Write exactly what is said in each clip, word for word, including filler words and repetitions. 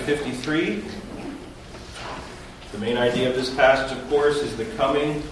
fifty-three. The main idea of this passage, of course, is the coming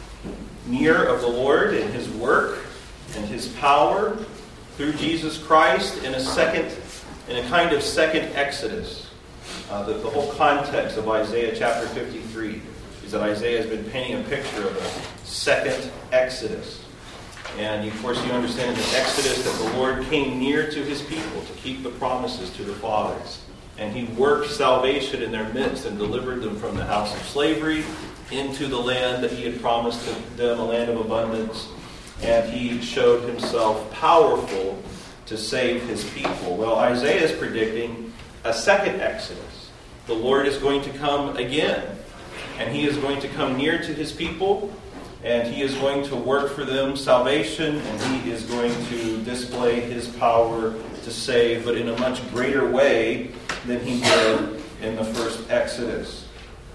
near of the Lord and His work and His power through Jesus Christ in a second, in a kind of second Exodus. Uh, the, the whole context of Isaiah chapter fifty-three is that Isaiah has been painting a picture of a second Exodus. And of course you understand in the Exodus that the Lord came near to His people to keep the promises to the fathers. And He worked salvation in their midst and delivered them from the house of slavery into the land that He had promised to them, a land of abundance. And He showed Himself powerful to save His people. Well, Isaiah is predicting a second Exodus. The Lord is going to come again. And He is going to come near to His people. And He is going to work for them salvation. And He is going to display His power to save, but in a much greater way than He did in the first Exodus.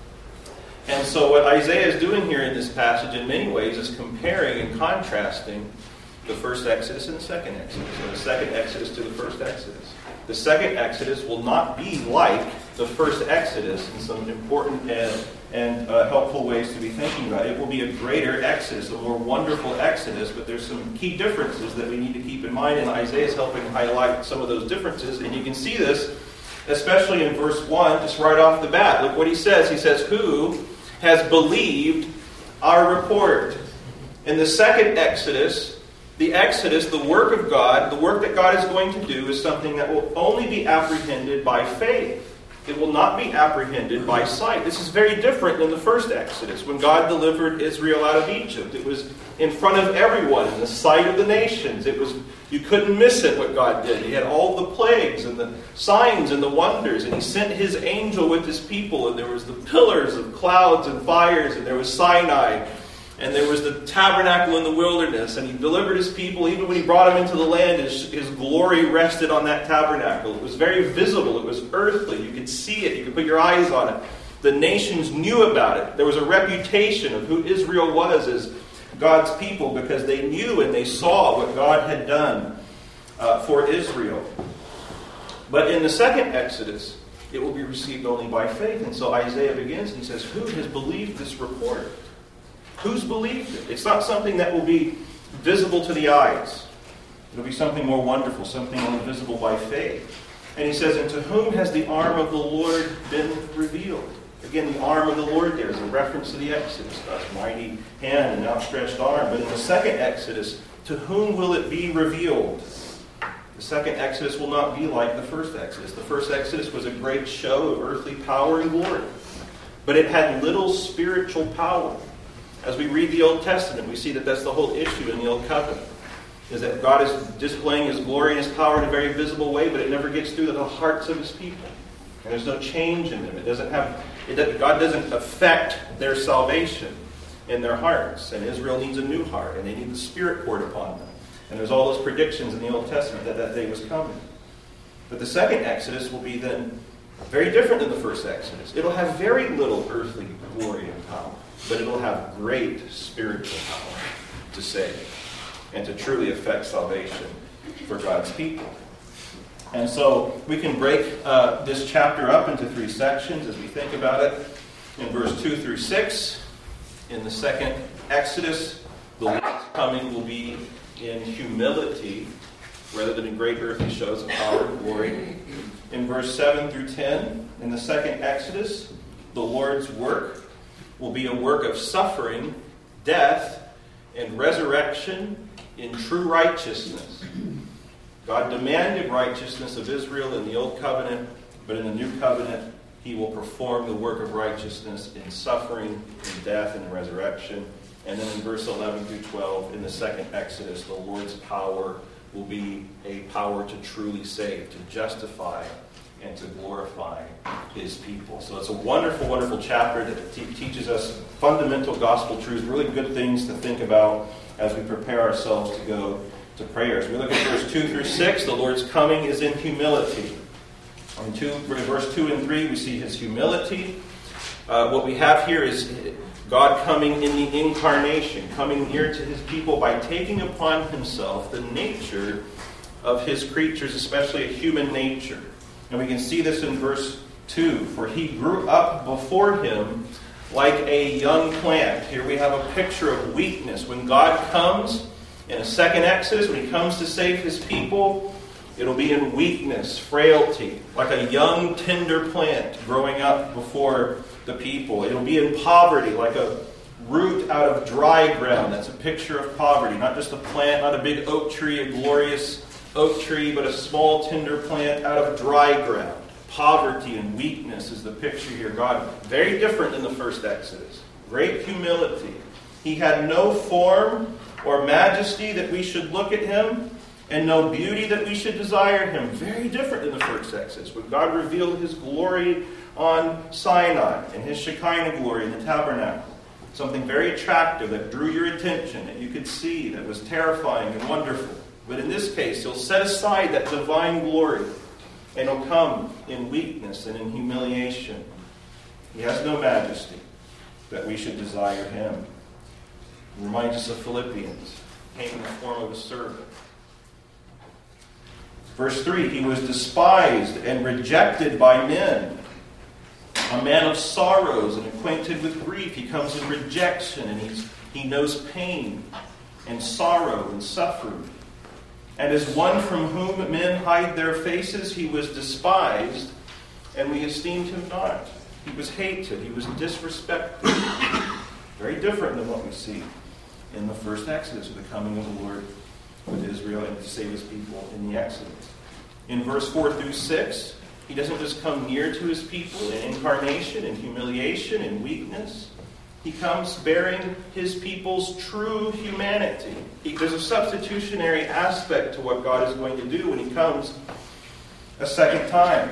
And so what Isaiah is doing here in this passage in many ways is comparing and contrasting the first Exodus and the second Exodus, or the second Exodus to the first Exodus. The second Exodus will not be like the first Exodus in some important and, and uh, helpful ways to be thinking about it. It will be a greater Exodus, a more wonderful Exodus, but there's some key differences that we need to keep in mind, and Isaiah is helping highlight some of those differences, and you can see this especially in verse one, just right off the bat. Look what he says. He says, "Who has believed our report?" In the second Exodus, the Exodus, the work of God, the work that God is going to do is something that will only be apprehended by faith. It will not be apprehended by sight. This is very different than the first Exodus, when God delivered Israel out of Egypt. It was in front of everyone, in the sight of the nations. It was, you couldn't miss it, what God did. He had all the plagues and the signs and the wonders, and He sent His angel with His people, and there was the pillars of clouds and fires, and there was Sinai, and there was the tabernacle in the wilderness, and He delivered His people. Even when He brought them into the land, His, His glory rested on that tabernacle. It was very visible. It was earthly. You could see it. You could put your eyes on it. The nations knew about it. There was a reputation of who Israel was as God's people because they knew and they saw what God had done uh, for Israel. But in the second Exodus, it will be received only by faith. And so Isaiah begins and he says, "Who has believed this report?" Who's believed it? It's not something that will be visible to the eyes. It'll be something more wonderful, something only visible by faith. And he says, "And to whom has the arm of the Lord been revealed?" Again, the arm of the Lord there is a reference to the Exodus, God's mighty hand and outstretched arm. But in the second Exodus, to whom will it be revealed? The second Exodus will not be like the first Exodus. The first Exodus was a great show of earthly power and glory. But it had little spiritual power. As we read the Old Testament, we see that that's the whole issue in the Old Covenant, is that God is displaying His glory and His power in a very visible way, but it never gets through to the hearts of His people. And there's no change in them. It doesn't have, it doesn't, God doesn't affect their salvation in their hearts. And Israel needs a new heart, and they need the Spirit poured upon them. And there's all those predictions in the Old Testament that that day was coming. But the second Exodus will be then very different than the first Exodus. It'll have very little earthly glory and power, but it'll have great spiritual power to save and to truly affect salvation for God's people. And so we can break uh, this chapter up into three sections as we think about it. In verse two through six, in the second Exodus, the Lord's coming will be in humility rather than in great earthly shows of power and glory. In verse seven through ten, in the second Exodus, the Lord's work will be a work of suffering, death, and resurrection in true righteousness. God demanded righteousness of Israel in the Old Covenant, but in the New Covenant, He will perform the work of righteousness in suffering, in death, and in resurrection. And then in verse eleven through twelve, in the second Exodus, the Lord's power will be a power to truly save, to justify, and to glorify His people. So it's a wonderful, wonderful chapter that te- teaches us fundamental gospel truths, really good things to think about as we prepare ourselves to go to prayers. We look at verse two through six. The Lord's coming is in humility. In two, verse two and three, we see His humility. Uh, what we have here is God coming in the incarnation, coming near to His people by taking upon Himself the nature of His creatures, especially a human nature. And we can see this in verse two, for he grew up before him like a young plant. Here we have a picture of weakness. When God comes in a second Exodus, when he comes to save his people, it'll be in weakness, frailty, like a young tender plant growing up before the people. It'll be in poverty, like a root out of dry ground. That's a picture of poverty. Not just a plant, not a big oak tree, a glorious oak tree, but a small tender plant out of dry ground. Poverty and weakness is the picture here. God, very different than the first Exodus. Great humility. He had no form or majesty that we should look at him, and no beauty that we should desire him. Very different than the first Exodus, when God revealed his glory on Sinai and his Shekinah glory in the tabernacle. Something very attractive that drew your attention, that you could see, that was terrifying and wonderful. But in this case, he'll set aside that divine glory, and he'll come in weakness and in humiliation. He has no majesty that we should desire him. It reminds us of Philippians. He came in the form of a servant. Verse three, he was despised and rejected by men. A man of sorrows and acquainted with grief. He comes in rejection, and he's, he knows pain and sorrow and suffering. And as one from whom men hide their faces, he was despised, and we esteemed him not. He was hated. He was disrespected. Very different than what we see in the first Exodus, with the coming of the Lord with Israel and to save his people in the Exodus. In verse four through six, he doesn't just come near to his people in incarnation, in humiliation, in weakness. He comes bearing his people's true humanity. He, there's a substitutionary aspect to what God is going to do when he comes a second time.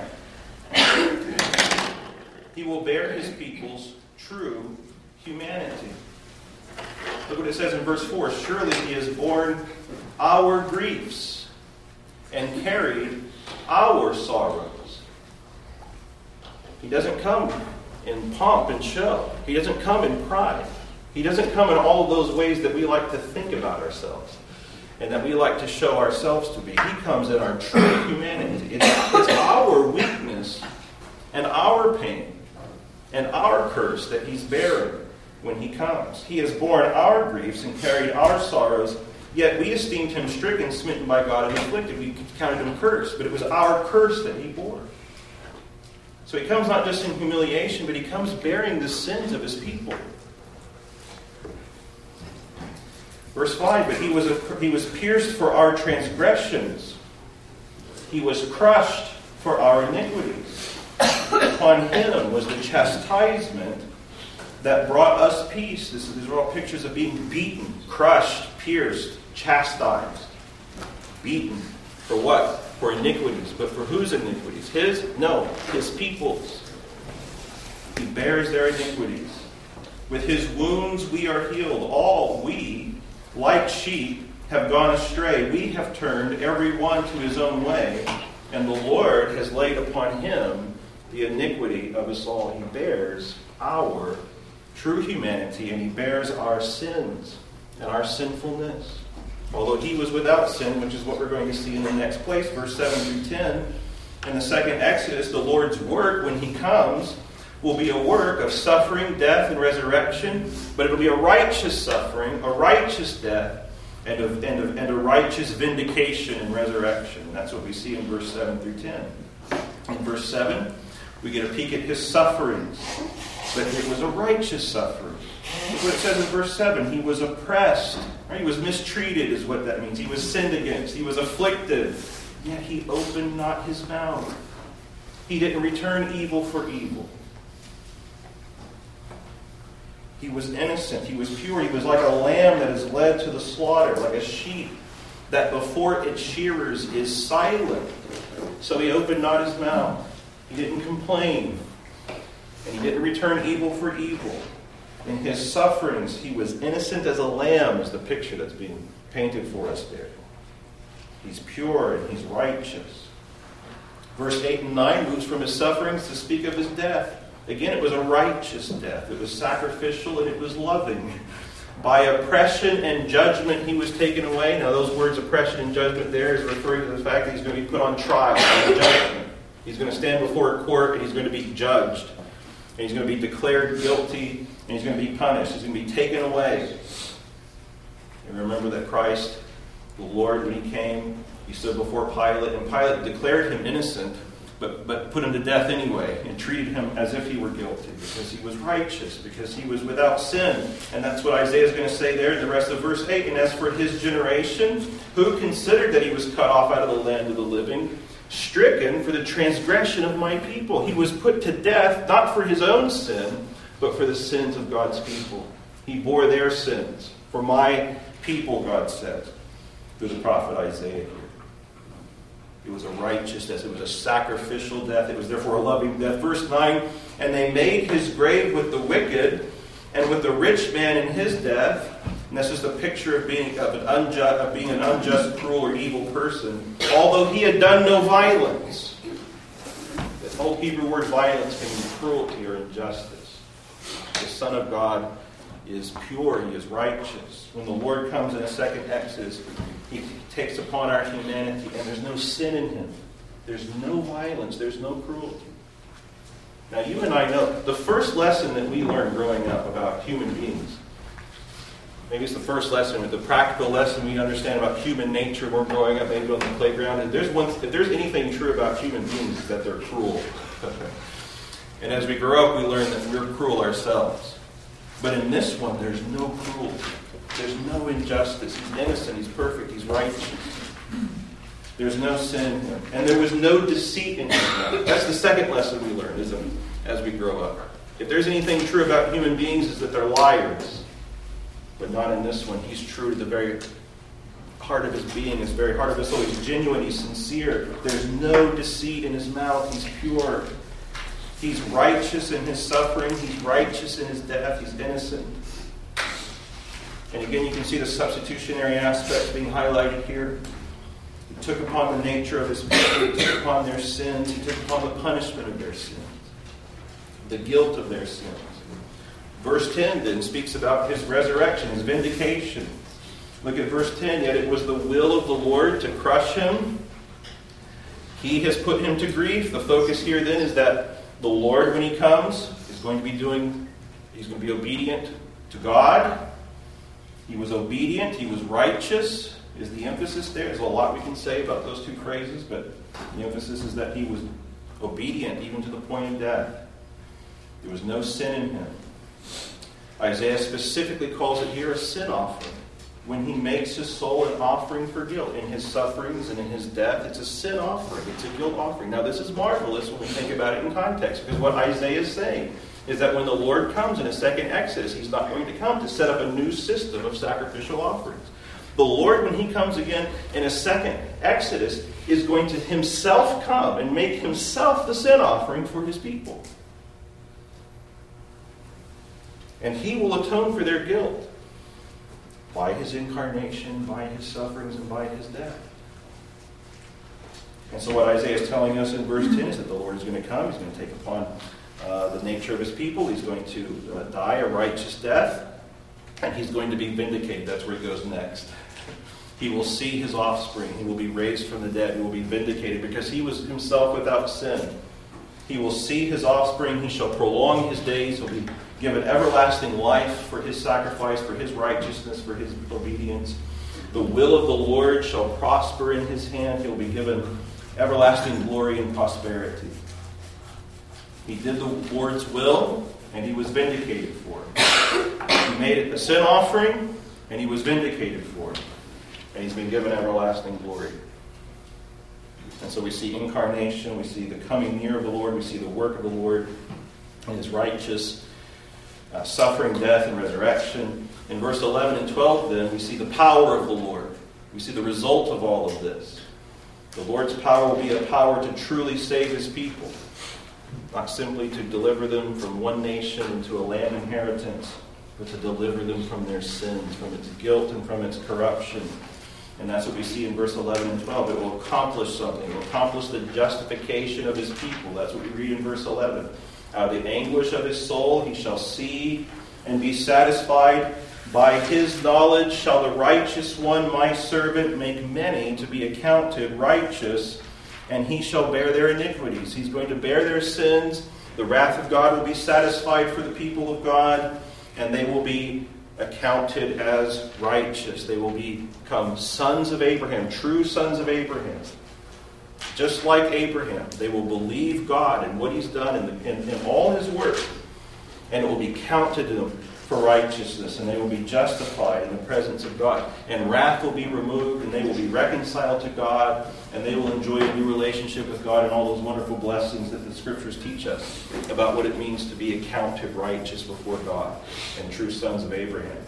He will bear his people's true humanity. Look what it says in verse four. Surely he has borne our griefs and carried our sorrows. He doesn't come in pomp and show. He doesn't come in pride. He doesn't come in all of those ways that we like to think about ourselves and that we like to show ourselves to be. He comes in our true humanity. It's, it's our weakness and our pain and our curse that he's bearing when he comes. He has borne our griefs and carried our sorrows, yet we esteemed him stricken, smitten by God, and afflicted. We counted him cursed, but it was our curse that he bore. So he comes not just in humiliation, but he comes bearing the sins of his people. Verse five, but he was, a, he was pierced for our transgressions. He was crushed for our iniquities. Upon him was the chastisement that brought us peace. This, these are all pictures of being beaten, crushed, pierced, chastised. Beaten. For what? For iniquities. But for whose iniquities? His? No. His people's. He bears their iniquities. With his wounds we are healed. All we, like sheep, have gone astray. We have turned every one to his own way. And the Lord has laid upon him the iniquity of us all. He bears our true humanity, and he bears our sins and our sinfulness. Although he was without sin, which is what we're going to see in the next place, verse seven through ten. In the second Exodus, the Lord's work, when he comes, will be a work of suffering, death, and resurrection. But it will be a righteous suffering, a righteous death, and a, and a, and a righteous vindication and resurrection. That's what we see in verse seven through ten. In verse seven, we get a peek at his sufferings. But it was a righteous suffering. Look what it says in verse seven. He was oppressed. Right? He was mistreated is what that means. He was sinned against. He was afflicted. Yet he opened not his mouth. He didn't return evil for evil. He was innocent. He was pure. He was like a lamb that is led to the slaughter, like a sheep that before its shearers is silent. So he opened not his mouth. He didn't complain. And he didn't return evil for evil. In his sufferings, he was innocent as a lamb, is the picture that's being painted for us there. He's pure and he's righteous. Verse eight and nine moves from his sufferings to speak of his death. Again, it was a righteous death. It was sacrificial and it was loving. By oppression and judgment he was taken away. Now those words, oppression and judgment, there is referring to the fact that he's going to be put on trial and judgment. He's going to stand before a court and he's going to be judged. And he's going to be declared guilty and he's going to be punished. He's going to be taken away. And remember that Christ, the Lord, when he came, he stood before Pilate, and Pilate declared him innocent, but, but put him to death anyway, and treated him as if he were guilty, because he was righteous, because he was without sin. And that's what Isaiah is going to say there in the rest of verse eight. And as for his generation, who considered that he was cut off out of the land of the living, stricken for the transgression of my people. He was put to death, not for his own sin, but for the sins of God's people. He bore their sins. For my people, God says, through the prophet Isaiah here. It was a righteous death. It was a sacrificial death. It was therefore a loving death. Verse nine, and they made his grave with the wicked and with the rich man in his death. And that's just a picture of being of an unjust, of being an unjust, cruel, or evil person. Although he had done no violence. The old Hebrew word violence can mean cruelty or injustice. The Son of God is pure. He is righteous. When the Lord comes in a second Exodus, he takes upon our humanity, and there's no sin in him. There's no violence. There's no cruelty. Now, you and I know the first lesson that we learned growing up about human beings, maybe it's the first lesson, or the practical lesson we understand about human nature when we're growing up, maybe on the playground. If there's, one, if there's anything true about human beings, it's that they're cruel. And as we grow up, we learn that we're cruel ourselves. But in this one, there's no cruelty. There's no injustice. He's innocent. He's perfect. He's righteous. There's no sin in him. And there was no deceit in him. That's the second lesson we learn, isn't it, as we grow up. If there's anything true about human beings, it's that they're liars. But not in this one. He's true to the very heart of his being, his very heart of his soul. He's genuine. He's sincere. There's no deceit in his mouth. He's pure. He's righteous in his suffering. He's righteous in his death. He's innocent. And again, you can see the substitutionary aspects being highlighted here. He took upon the nature of his people. He took upon their sins. He took upon the punishment of their sins. The guilt of their sins. Verse ten then speaks about his resurrection, his vindication. Look at verse ten. Yet it was the will of the Lord to crush him. He has put him to grief. The focus here then is that the Lord, when he comes, is going to be doing, he's going to be obedient to God. He was obedient. He was righteous, is the emphasis there. There's a lot we can say about those two phrases, but the emphasis is that he was obedient even to the point of death. There was no sin in him. Isaiah specifically calls it here a sin offering. When he makes his soul an offering for guilt, in his sufferings and in his death, it's a sin offering. It's a guilt offering. Now, this is marvelous when we think about it in context, because what Isaiah is saying is that when the Lord comes in a second Exodus, he's not going to come to set up a new system of sacrificial offerings. The Lord, when he comes again in a second Exodus, is going to himself come and make himself the sin offering for his people. And he will atone for their guilt by his incarnation, by his sufferings, and by his death. And so what Isaiah is telling us in verse ten is that the Lord is going to come. He's going to take upon uh, the nature of his people. He's going to uh, die a righteous death. And he's going to be vindicated. That's where he goes next. He will see his offspring. He will be raised from the dead. He will be vindicated because he was himself without sin. He will see his offspring. He shall prolong his days. He'll be given everlasting life for his sacrifice, for his righteousness, for his obedience. The will of the Lord shall prosper in his hand. He'll be given everlasting glory and prosperity. He did the Lord's will, and he was vindicated for it. He made it a sin offering, and he was vindicated for it. And he's been given everlasting glory. And so we see incarnation, we see the coming near of the Lord, we see the work of the Lord, and his righteous uh, suffering, death, and resurrection. In verse eleven and twelve, then, we see the power of the Lord. We see the result of all of this. The Lord's power will be a power to truly save his people, not simply to deliver them from one nation into a land inheritance, but to deliver them from their sins, from its guilt, and from its corruption. And that's what we see in verse eleven and twelve. It will accomplish something. It will accomplish the justification of his people. That's what we read in verse eleven. Out of the anguish of his soul he shall see and be satisfied. By his knowledge shall the righteous one, my servant, make many to be accounted righteous, and he shall bear their iniquities. He's going to bear their sins. The wrath of God will be satisfied for the people of God, and they will be accounted as righteous. They will become sons of Abraham, true sons of Abraham. Just like Abraham, they will believe God and what he's done in, the, in, in all his work, and it will be counted to them for righteousness, and they will be justified in the presence of God. And wrath will be removed, and they will be reconciled to God, and they will enjoy a new relationship with God and all those wonderful blessings that the Scriptures teach us about what it means to be accounted righteous before God and true sons of Abraham.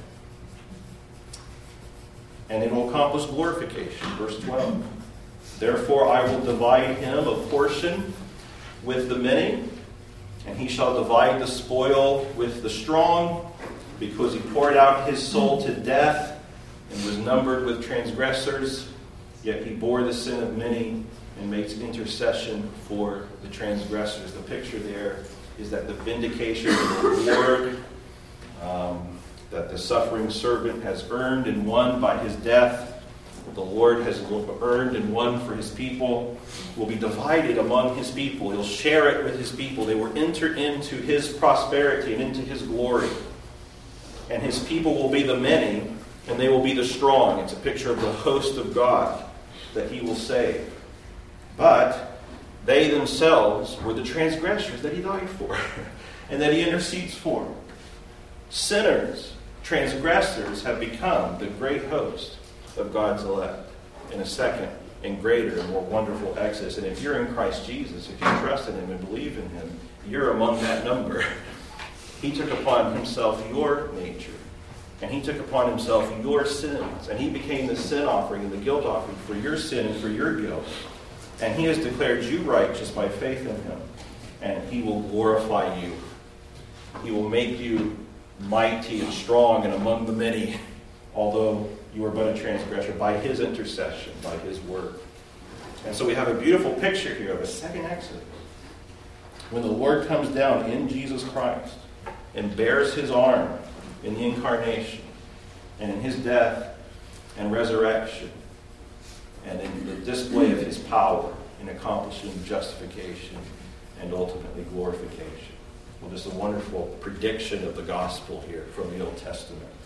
And it will accomplish glorification. Verse twelve. Therefore I will divide him a portion with the many, and he shall divide the spoil with the strong, because he poured out his soul to death and was numbered with transgressors, yet he bore the sin of many and makes intercession for the transgressors. The picture there is that the vindication of the Lord, um, that the suffering servant has earned and won by his death, the Lord has earned and won for his people, will be divided among his people. He'll share it with his people. They will enter into his prosperity and into his glory. And his people will be the many, and they will be the strong. It's a picture of the host of God that he will save. But they themselves were the transgressors that he died for and that he intercedes for. Sinners, transgressors, have become the great host of God's elect in a second and greater and more wonderful exodus. And if you're in Christ Jesus, if you trust in him and believe in him, you're among that number. He took upon himself your nature, and he took upon himself your sins, and he became the sin offering and the guilt offering for your sin and for your guilt. And he has declared you righteous by faith in him, and he will glorify you. He will make you mighty and strong and among the many, although you are but a transgressor, by his intercession, by his word. And so we have a beautiful picture here of a second Exodus, when the Lord comes down in Jesus Christ and bears his arm in the incarnation and in his death and resurrection and in the display of his power in accomplishing justification and ultimately glorification. Well, just a wonderful prediction of the gospel here from the Old Testament.